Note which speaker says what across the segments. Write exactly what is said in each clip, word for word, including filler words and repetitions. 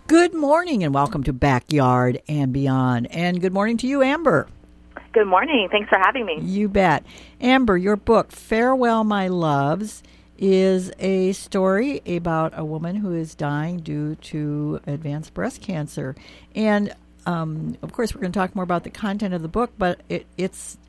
Speaker 1: Good morning and welcome to Backyard and Beyond. And good morning to you, Amber.
Speaker 2: Good morning. Thanks for having me.
Speaker 1: You bet. Amber, your book, Farewell, My Loves, is a story about a woman who is dying due to advanced breast cancer. And, um, of course, we're going to talk more about the content of the book, but it, it's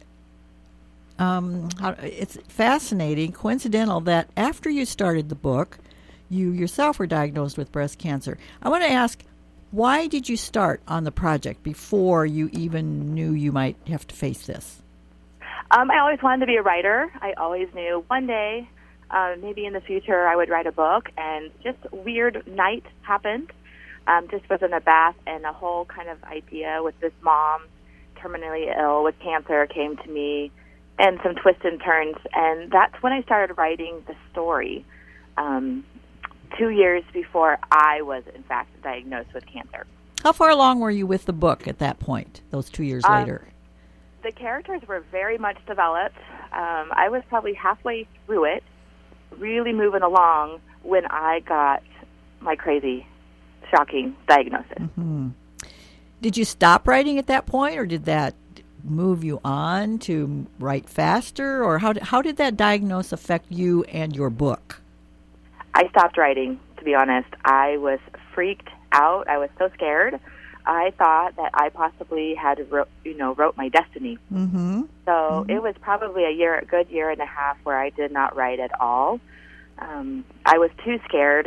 Speaker 1: um, it's fascinating, coincidental, that after you started the book, you yourself were diagnosed with breast cancer. I want to ask, why did you start on the project before you even knew you might have to face this?
Speaker 2: Um, I always wanted to be a writer. I always knew one day, uh, maybe in the future, I would write a book. And just a weird night happened. Um, just was in a bath, and a whole kind of idea with this mom, terminally ill with cancer, came to me, and some twists and turns. And that's when I started writing the story. Um, two years before I was, in fact, diagnosed with cancer.
Speaker 1: How far along were you with the book at that point, those two years
Speaker 2: um,
Speaker 1: later?
Speaker 2: The characters were very much developed. Um, I was probably halfway through it, really moving along, when I got my crazy, shocking diagnosis.
Speaker 1: Mm-hmm. Did you stop writing at that point, or did that move you on to write faster? Or how did, how did that diagnosis affect you and your book?
Speaker 2: I stopped writing, to be honest. I was freaked out. I was so scared. I thought that I possibly had, wrote, you know, wrote my destiny.
Speaker 1: Mm-hmm.
Speaker 2: So
Speaker 1: mm-hmm.
Speaker 2: it was probably a year, a good year and a half where I did not write at all. Um, I was too scared,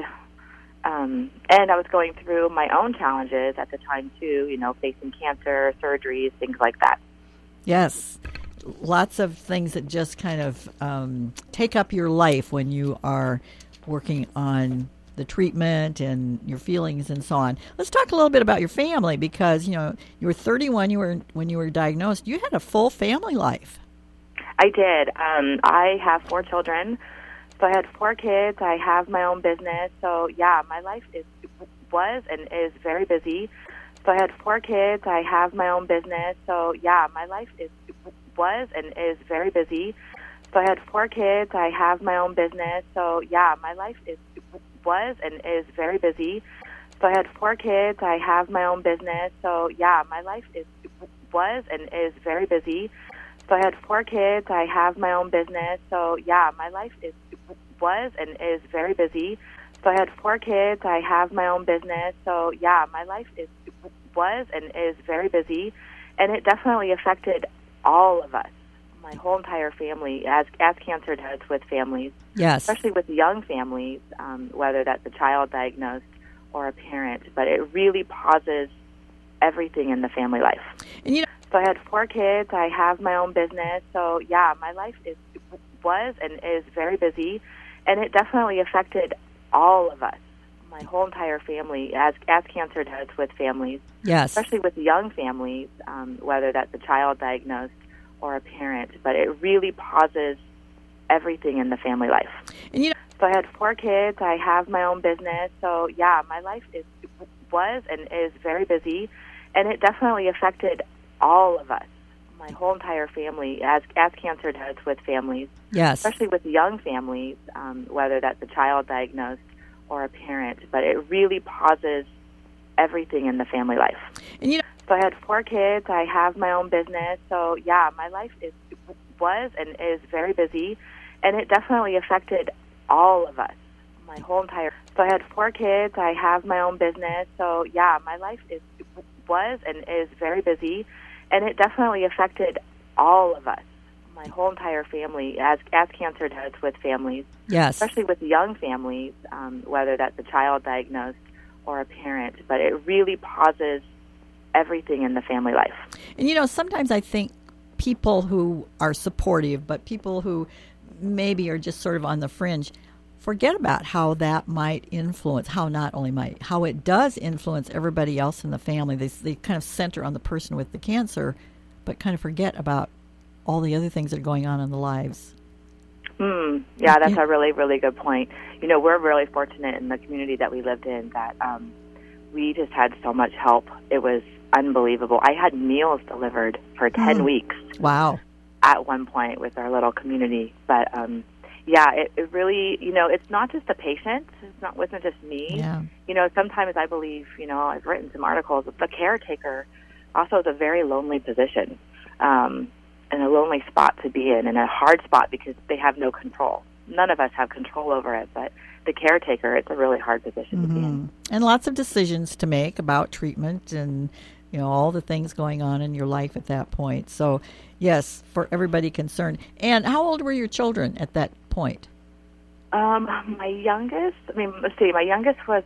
Speaker 2: um, and I was going through my own challenges at the time too. You know, facing cancer, surgeries, things like that.
Speaker 1: Yes. Lots of things that just kind of um, take up your life when you are working on the treatment and your feelings and so on. Let's talk a little bit about your family, because, you know, you were thirty-one you were, when you were diagnosed. You had a full family life.
Speaker 2: I did. Um, I have four children. So I had four kids. I have my own business. So, yeah, my life is was and is very busy. So I had four kids. I have my own business. So, yeah, my life is was and is very busy. So I had four kids. I have my own business. So, yeah, my life is was and is very busy. So I had four kids. I have my own business. So, yeah, my life is was and is very busy. So I had four kids. I have my own business. So, yeah, my life is was and is very busy. So I had four kids. I have my own business. So, yeah, my life is was and is very busy. And it definitely affected all of us. My whole entire family, as as cancer does with families,
Speaker 1: yes,
Speaker 2: especially with young families, um, whether that's a child diagnosed or a parent, but it really pauses everything in the family life.
Speaker 1: And you know,
Speaker 2: so I had four kids. I have my own business. So, yeah, my life is was and is very busy, and it definitely affected all of us. My whole entire family, as as cancer does with families,
Speaker 1: yes,
Speaker 2: especially with young families, um, whether that's a child diagnosed or a parent, but it really pauses everything in the family life.
Speaker 1: And you know,
Speaker 2: so I had four kids. I have my own business. So, yeah, my life is was and is very busy, and it definitely affected all of us. My whole entire family, as as cancer does with families,
Speaker 1: yes,
Speaker 2: especially with young families, um, whether that's a child diagnosed or a parent, but it really pauses everything in the family life.
Speaker 1: And you know,
Speaker 2: so I had four kids. I have my own business. So, yeah, my life is was and is very busy, and it definitely affected all of us. My whole entire so I had four kids. I have my own business. So, yeah, my life is was and is very busy, and it definitely affected all of us. My whole entire family, as as cancer does with families,
Speaker 1: yes,
Speaker 2: especially with young families, um, whether that's a child diagnosed or a parent, but it really pauses everything in the family life.
Speaker 1: And, you know, sometimes I think people who are supportive, but people who maybe are just sort of on the fringe, forget about how that might influence, how not only might, how it does influence everybody else in the family. They, they kind of center on the person with the cancer, but kind of forget about all the other things that are going on in the lives.
Speaker 2: Mm, yeah, that's a really, really good point. You know, we're really fortunate in the community that we lived in that um, we just had so much help. It was unbelievable. I had meals delivered for ten
Speaker 1: mm.
Speaker 2: weeks.
Speaker 1: Wow.
Speaker 2: At one point with our little community. But, um, yeah, it, it really, you know, it's not just the patient. It's not wasn't just me.
Speaker 1: Yeah.
Speaker 2: You know, sometimes I believe, you know, I've written some articles. The caretaker also is a very lonely position, um, and a lonely spot to be in, and a hard spot because they have no control. None of us have control over it, but the caretaker, it's a really hard position mm-hmm. to be in.
Speaker 1: And lots of decisions to make about treatment and, you know, all the things going on in your life at that point. So, yes, for everybody concerned. And how old were your children at that point?
Speaker 2: Um, my youngest, I mean, let's see, my youngest was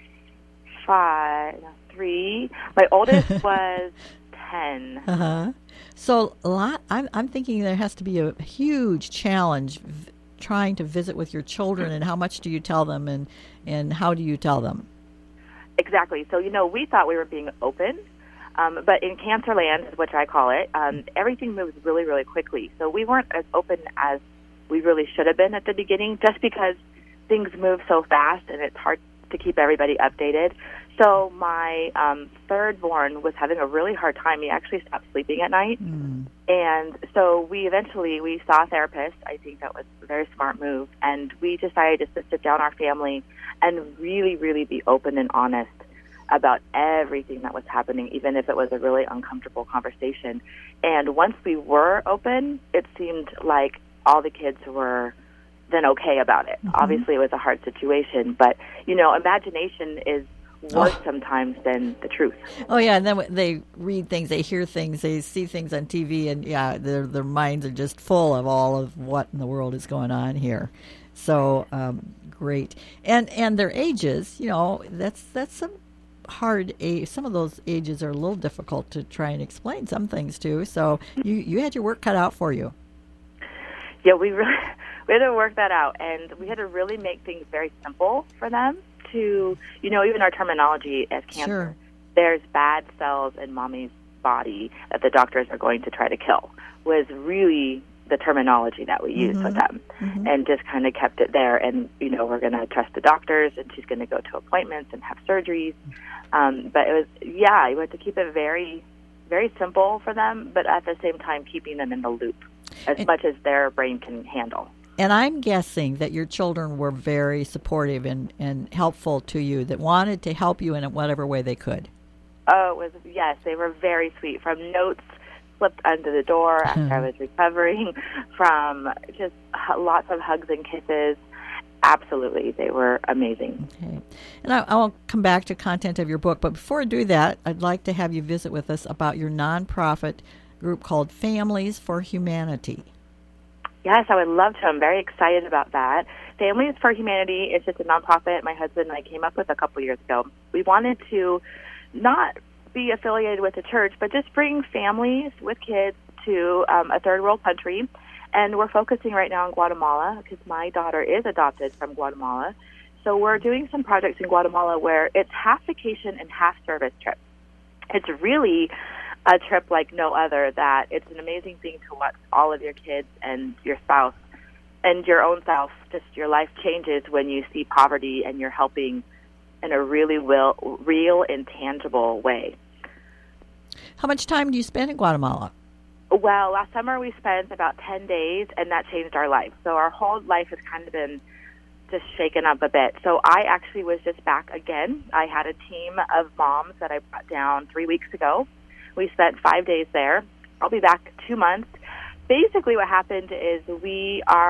Speaker 2: five, three. My oldest was ten.
Speaker 1: Uh-huh. So, a lot, I'm, I'm thinking there has to be a huge challenge v- trying to visit with your children, and how much do you tell them, and, and how do you tell them?
Speaker 2: Exactly. So, you know, we thought we were being open. Um, but in Cancerland, which I call it, um, everything moves really, really quickly. So we weren't as open as we really should have been at the beginning, just because things move so fast and it's hard to keep everybody updated. So my um, third born was having a really hard time. He actually stopped sleeping at night. Mm. And so we eventually, we saw a therapist. I think that was a very smart move. And we decided just to sit down our family and really, really be open and honest about everything that was happening, even if it was a really uncomfortable conversation. And once we were open, it seemed like all the kids were then okay about it. Mm-hmm. Obviously, it was a hard situation, but, you know, imagination is worse oh. sometimes than the truth.
Speaker 1: Oh, yeah, and then they read things, they hear things, they see things on T V, and, yeah, their their minds are just full of all of what in the world is going on here. So, um, great. And and their ages, you know, that's that's some hard age. Some of those ages are a little difficult to try and explain some things to. So you, you had your work cut out for you.
Speaker 2: Yeah, we really we had to work that out, and we had to really make things very simple for them to, you know, even our terminology as cancer. Sure. There's bad cells in mommy's body that the doctors are going to try to kill was really the terminology that we used mm-hmm. with them, mm-hmm. and just kind of kept it there. And, you know, we're going to trust the doctors, and she's going to go to appointments and have surgeries. Um, but it was, yeah, you had to keep it very, very simple for them, but at the same time keeping them in the loop as and, much as their brain can handle.
Speaker 1: And I'm guessing that your children were very supportive and, and helpful to you, that wanted to help you in whatever way they could.
Speaker 2: Oh, it was, yes, they were very sweet. From notes slipped under the door after I was recovering, from just lots of hugs and kisses. Absolutely, they were amazing.
Speaker 1: Okay. And I, I'll come back to content of your book, but before I do that, I'd like to have you visit with us about your nonprofit group called Families for Humanity.
Speaker 2: Yes, I would love to. I'm very excited about that. Families for Humanity is just a nonprofit my husband and I came up with a couple years ago. We wanted to not be affiliated with the church, but just bring families with kids to um, a third world country. And we're focusing right now on Guatemala because my daughter is adopted from Guatemala. So we're doing some projects in Guatemala where it's half vacation and half service trip. It's really a trip like no other, that it's an amazing thing to watch all of your kids and your spouse and your own self. Just your life changes when you see poverty and you're helping in a really real, real and tangible way.
Speaker 1: How much time do you spend in Guatemala?
Speaker 2: Well, last summer we spent about ten days, and that changed our life. So our whole life has kind of been just shaken up a bit. So I actually was just back again. I had a team of moms that I brought down three weeks ago. We spent five days there. I'll be back two months. Basically what happened is we are